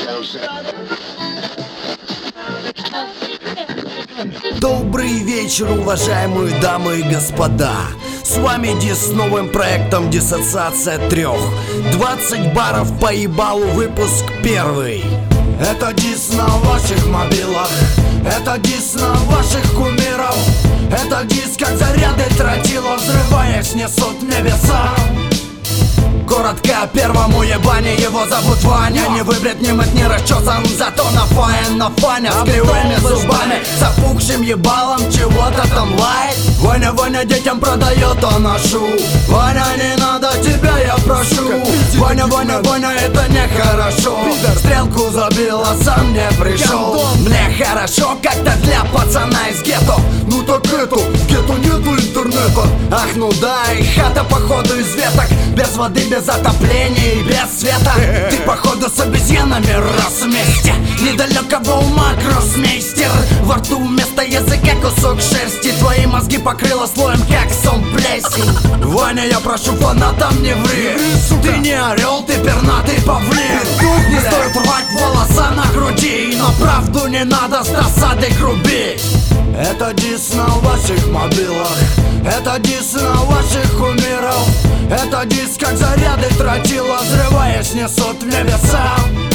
Добрый вечер, уважаемые дамы и господа. С вами Дис с новым проектом «Диссоциация трех». 20 баров по ебалу, выпуск первый. Это дис на ваших мобилах, это дис на ваших кумиров, это дис, как заряды тротила, взрываясь, несут в небеса. Коротко первому ебане, его зовут Ваня. Не выбрит, не мыт, не расчесан, зато на фаня с кривыми зубами, с опухшим ебалом, чего-то там лает. Ваня детям продает, а ношу. Ваня, не надо тебя, я прошу. Ваня, это нехорошо. Стрелку забил, а сам не пришел. Мне хорошо, как-то для пацана из гетто. Ну так это, в гетто нету интернета. Ах, ну да, и хата походу из веток, без воды, без отопления и без света. Ты походу с обезьянами рос вместе. Недалекого ума гроссмейстер. Во рту вместо языка кусок шерсти. Твои мозги покрыло слоем, как сон плесень. Ваня, я прошу, фанатам не ври. Ты не орел, ты пернатый павлин. Не стоит рвать волоса на груди, но правду не надо с досады грубить. Это дис на ваших мобилах, это дис на ваших кумиров, это дис, как заряды тротила, взрываясь, несут в небеса.